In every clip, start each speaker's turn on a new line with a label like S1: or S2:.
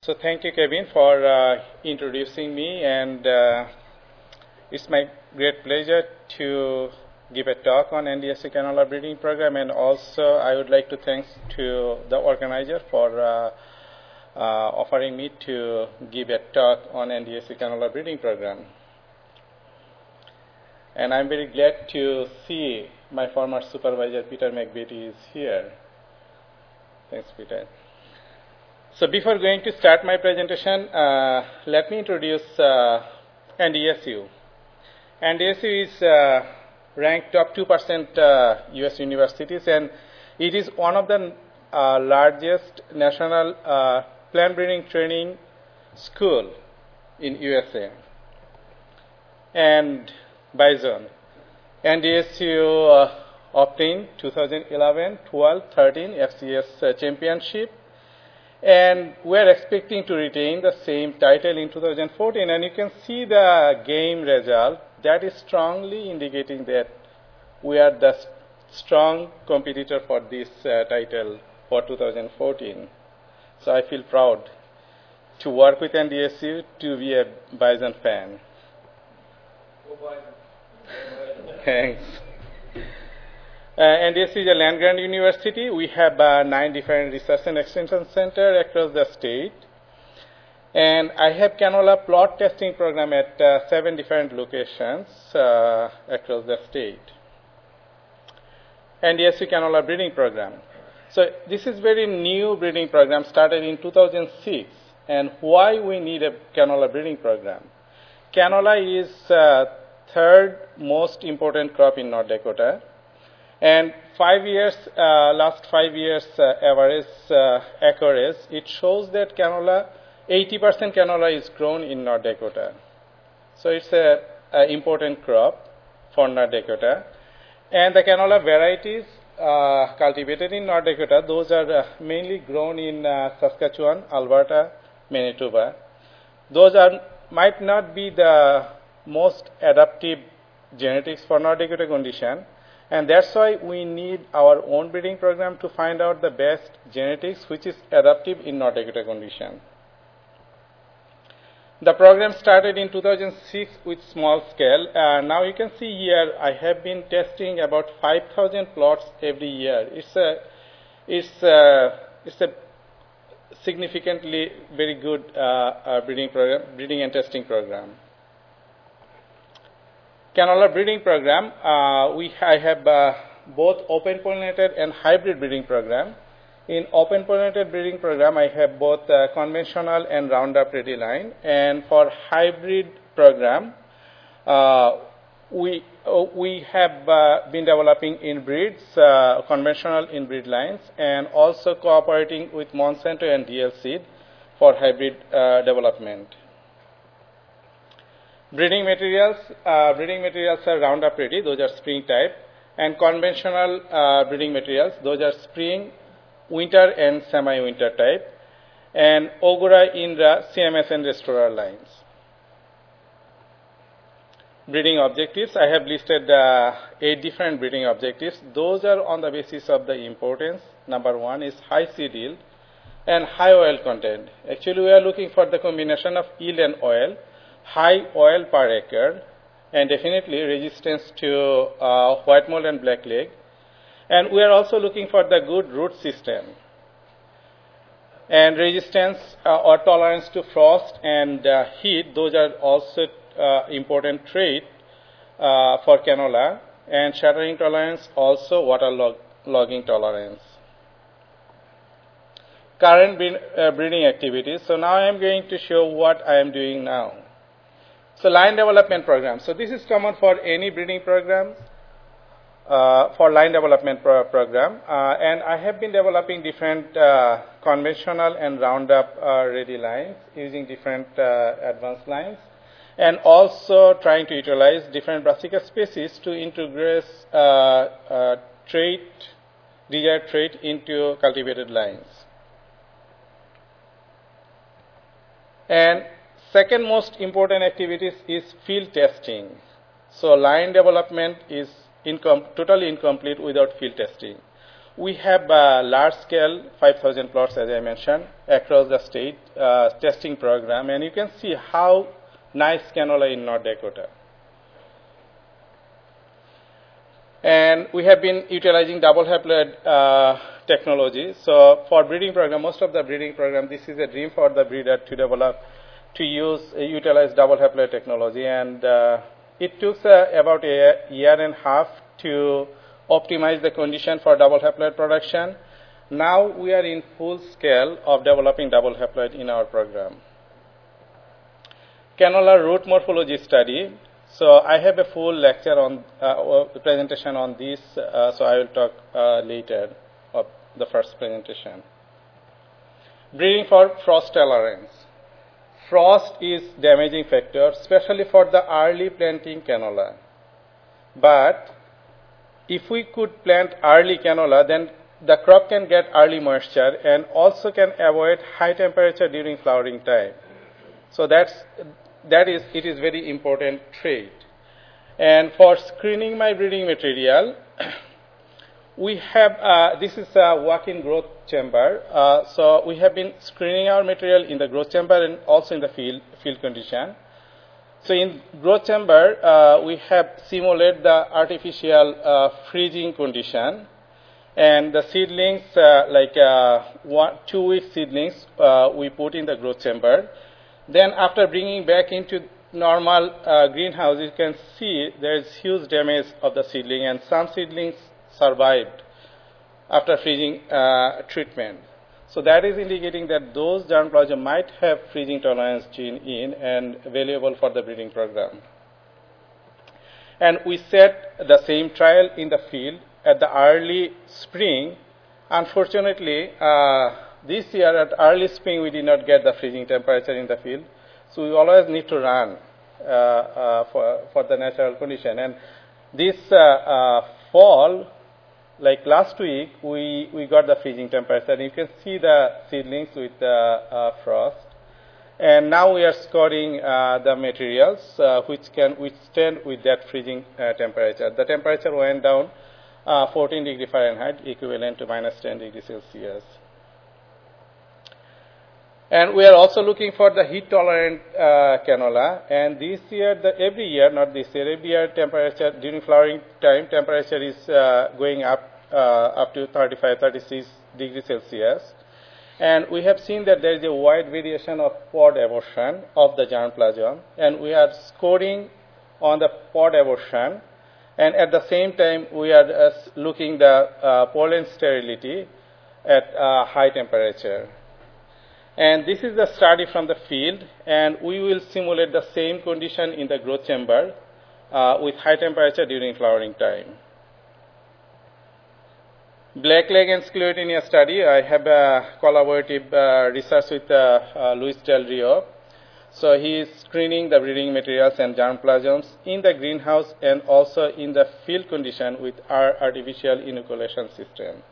S1: So thank you, Kevin, for introducing me, and it's my great pleasure to give a talk on NDSU canola breeding program, and also I would like to thank to the organizer for offering me to give a talk on NDSU canola breeding program. And I'm very glad to see my former supervisor, Peter McBeatty, is here. Thanks, Peter. So before going to start my presentation, let me introduce NDSU. NDSU is ranked top 2% U.S. universities, and it is one of the largest national plant breeding training school in USA. And by zone, NDSU obtained 2011, 12, 13 FCS championship. And we are expecting to retain the same title in 2014. And you can see the game result that is strongly indicating that we are the strong competitor for this title for 2014. So I feel proud to work with NDSU, to be a Bison fan. Thanks. NDSU is a land-grant university. We have 9 different research and extension centers across the state. And I have canola plot testing program at 7 different locations across the state. NDSU canola breeding program. So this is very new breeding program, started in 2006. And why we need a canola breeding program? Canola is third most important crop in North Dakota. And 5 years, last 5 years average acreage, it shows that canola, 80% canola is grown in North Dakota. So it's an important crop for North Dakota. And the canola varieties cultivated in North Dakota, those are mainly grown in Saskatchewan, Alberta, Manitoba. Those might not be the most adaptive genetics for North Dakota condition. And that's why we need our own breeding program to find out the best genetics which is adaptive in North Dakota condition. The program started in 2006 with small scale. Now you can see here I have been testing about 5,000 plots every year. It's a significantly very good breeding and testing program. Canola breeding program, I have both open pollinated and hybrid breeding program. In open pollinated breeding program, I have both conventional and Roundup Ready line. And for hybrid program, we have been developing inbreeds, conventional inbreed lines, and also cooperating with Monsanto and DL Seed for hybrid development. Breeding materials are Roundup Ready, those are spring type, and conventional breeding materials, those are spring, winter, and semi-winter type, and Ogura, Indra, CMS, and Restorer lines. Breeding objectives, I have listed 8 different breeding objectives. Those are on the basis of the importance. Number 1 is high seed yield and high oil content. Actually, we are looking for the combination of yield and oil. High oil per acre, and definitely resistance to white mold and black leg. And we are also looking for the good root system. And resistance or tolerance to frost and heat, those are also important trait for canola. And shattering tolerance, also water logging tolerance. Current breeding activities. So now I am going to show what I am doing now. So line development program. So this is common for any breeding program, for line development program. And I have been developing different conventional and Roundup Ready lines using different advanced lines, and also trying to utilize different brassica species to integrate desired trait into cultivated lines. And second most important activities is field testing. So line development is totally incomplete without field testing. We have large-scale 5,000 plots, as I mentioned, across the state testing program, and you can see how nice canola in North Dakota. And we have been utilizing double haploid technology. So for breeding program, most of the breeding program, this is a dream for the breeder to develop, to utilize double haploid technology. And it took about a year and a half to optimize the condition for double haploid production. Now we are in full scale of developing double haploid in our program. Canola root morphology study. So I have a full lecture on presentation on this, so I will talk later of the first presentation. Breeding for frost tolerance. Frost is damaging factor, especially for the early planting canola. But if we could plant early canola, then the crop can get early moisture and also can avoid high temperature during flowering time. So it is very important trait. And for screening my breeding material, we have, this is a walk-in growth chamber. So we have been screening our material in the growth chamber and also in the field condition. So in growth chamber, we have simulated the artificial freezing condition. And the seedlings, 2-week seedlings, we put in the growth chamber. Then after bringing back into normal greenhouse, you can see there is huge damage of the seedling, and some seedlings survived after freezing treatment. So that is indicating that those germplasm might have freezing tolerance gene in and valuable for the breeding program. And we set the same trial in the field at the early spring. Unfortunately, this year at early spring, we did not get the freezing temperature in the field. So we always need to run for the natural condition. And this fall, like last week, we got the freezing temperature. You can see the seedlings with the frost. And now we are scoring the materials which can withstand with that freezing temperature. The temperature went down 14 degrees Fahrenheit, equivalent to minus 10 degrees Celsius. And we are also looking for the heat-tolerant canola. And this year, every year, not this year, every year temperature, during flowering time, temperature is going up to 35, 36 degrees Celsius. And we have seen that there is a wide variation of pod abortion of the germplasm. And we are scoring on the pod abortion. And at the same time, we are looking the pollen sterility at high temperature. And this is the study from the field, and we will simulate the same condition in the growth chamber with high temperature during flowering time. Blackleg and Sclerotinia study, I have a collaborative research with Luis Del Rio. So he is screening the breeding materials and germplasms in the greenhouse and also in the field condition with our artificial inoculation system.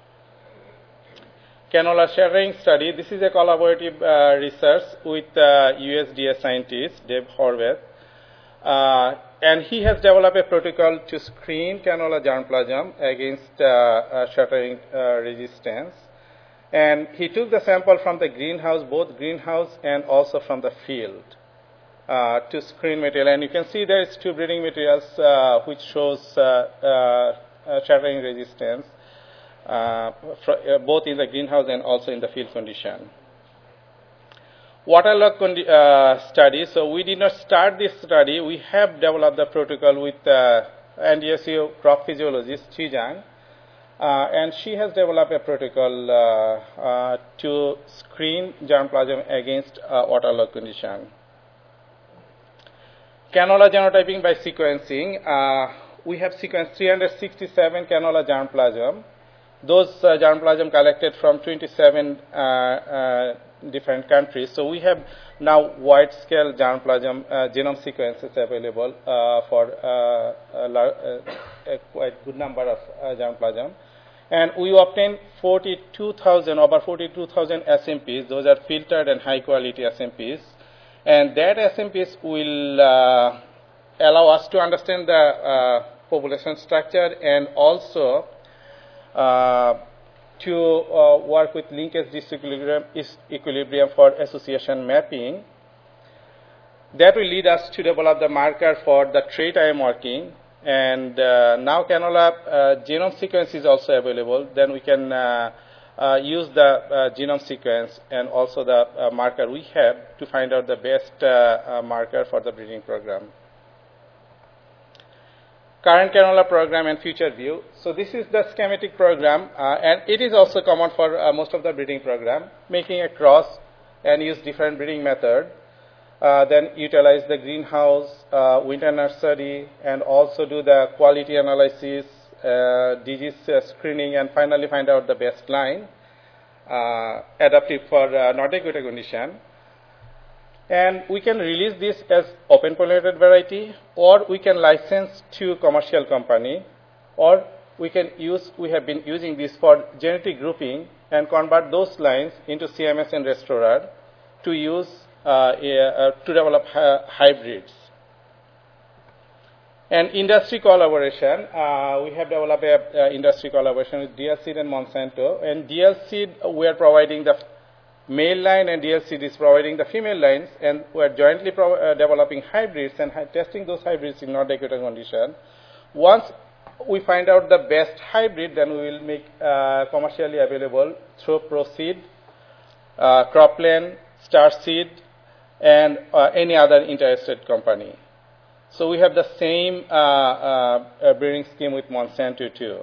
S1: Canola shattering study. This is a collaborative research with USDA scientist Dave Horvath. And he has developed a protocol to screen canola germplasm against shattering resistance. And he took the sample from the greenhouse, both greenhouse and also from the field, to screen material. And you can see there is two breeding materials which shows shattering resistance. Both in the greenhouse and also in the field condition. Waterlogged study. So we did not start this study. We have developed the protocol with NDSU crop physiologist Chi Zhang, and she has developed a protocol to screen germplasm against waterlogged condition. Canola genotyping by sequencing. We have sequenced 367 canola germplasm. Those germplasm collected from 27 different countries. So we have now wide-scale germplasm genome sequences available for a quite good number of germplasm. And we obtained over 42,000 SNPs. Those are filtered and high-quality SNPs. And that SNPs will allow us to understand the population structure and also to work with linkage disequilibrium for association mapping. That will lead us to develop the marker for the trait I am working. And now canola genome sequence is also available. Then we can use the genome sequence and also the marker we have to find out the best marker for the breeding program. Current canola program and future view. So this is the schematic program, and it is also common for most of the breeding program, making a cross and use different breeding method. Then utilize the greenhouse, winter nursery, and also do the quality analysis, disease screening, and finally find out the best line, adaptive for Nordic winter condition. And we can release this as open pollinated variety, or we can license to commercial company, or we have been using this for genetic grouping and convert those lines into CMS and Restorer to use to develop hybrids. And industry collaboration, we have developed an industry collaboration with DL Seed and Monsanto. And DL Seed, we are providing the male line, and DL Seed is providing the female lines, and we are jointly developing hybrids and testing those hybrids in Nordic winter condition. Once we find out the best hybrid, then we will make commercially available through Proseed, Croplan, Starseed, and any other interested company. So we have the same breeding scheme with Monsanto too.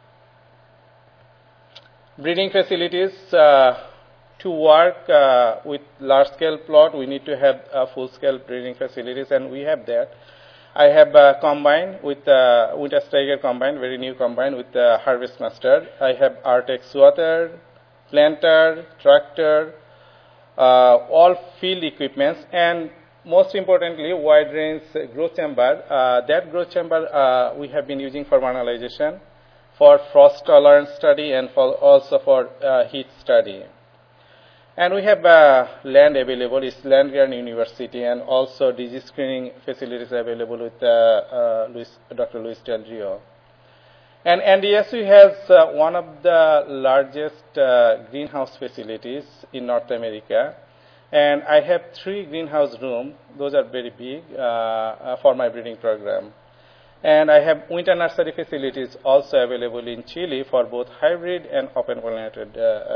S1: Breeding facilities, to work with large-scale plot, we need to have full-scale breeding facilities, and we have that. I have combined with Winter Tiger combine, very new combine with Harvest Master. I have Artex swatter, planter, tractor, all field equipments, and most importantly, wide range growth chamber. That growth chamber we have been using for vernalization, for frost tolerance study, and also for heat study. And we have land available. It's land grant university, and also disease screening facilities available with Dr. Luis Del Rio. And NDSU has one of the largest greenhouse facilities in North America. And I have 3 greenhouse rooms. Those are very big for my breeding program. And I have winter nursery facilities also available in Chile for both hybrid and open pollinated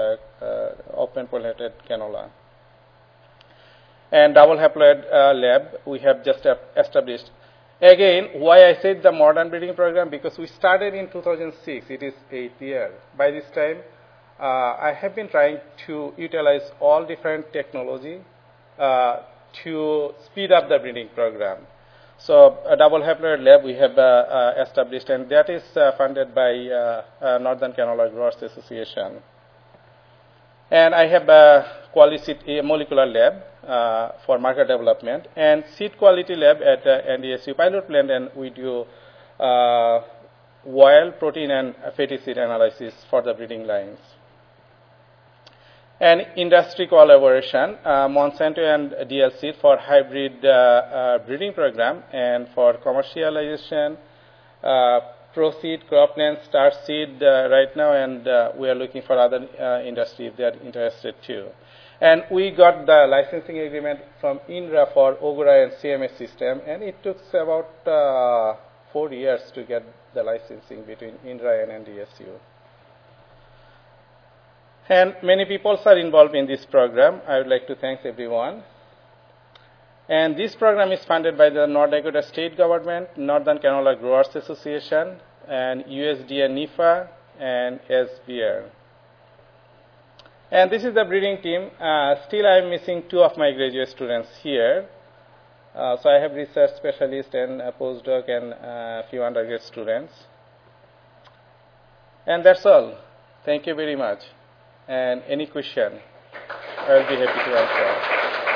S1: canola. And double haploid lab we have just established. Again, why I said the modern breeding program, because we started in 2006. It is 8th year. By this time, I have been trying to utilize all different technology to speed up the breeding program. So a double haploid lab we have established, and that is funded by Northern Canola Growers Association. And I have a molecular lab for marker development, and seed quality lab at NDSU pilot plant, and we do oil, protein, and fatty seed analysis for the breeding lines. And industry collaboration, Monsanto and DL Seed for hybrid breeding program, and for commercialization, Proseed, Croplan, Starseed right now, and we are looking for other industry if they are interested too. And we got the licensing agreement from INRA for Ogura and CMS system, and it took about 4 years to get the licensing between INRA and NDSU. And many people are involved in this program. I would like to thank everyone. And this program is funded by the North Dakota State Government, Northern Canola Growers Association, and USDA NIFA, and SBR. And this is the breeding team. Still, I am missing 2 of my graduate students here. So I have research specialist and a postdoc and a few undergraduate students. And that's all. Thank you very much. And any question, I will be happy to answer.